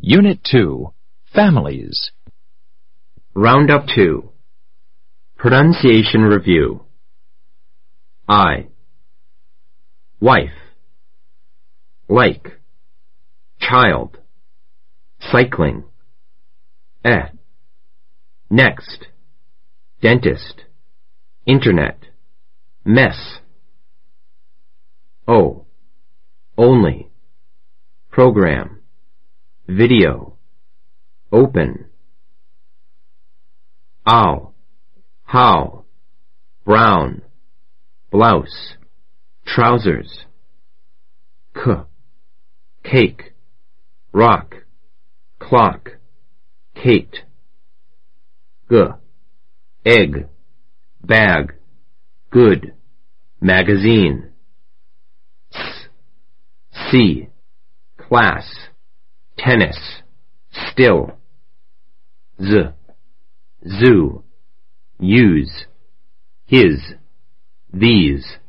Unit 2, Families. Roundup 2. Pronunciation Review. I. Wife. Like. Child. Cycling. Next. Dentist. Internet. Mess. O. Only. Program. Video. Open. Ow. How. Brown. Blouse. Trousers. Cake. Rock. Clock. Kate. Egg. Bag. Good. Magazine. See. Class. Tennis. Still. Zoo. Use. His. These.